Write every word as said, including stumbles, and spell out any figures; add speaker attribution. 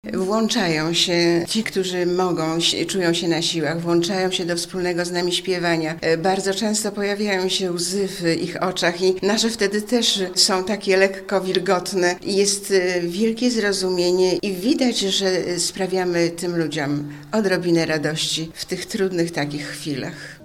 Speaker 1: Włączają się ci, którzy mogą, czują się na siłach, włączają się do wspólnego z nami śpiewania. Bardzo często pojawiają się łzy w ich oczach i nasze wtedy też są takie lekko wilgotne. Jest wielkie zrozumienie i widać, że sprawiamy tym ludziom odrobinę radości w tych trudnych takich chwilach.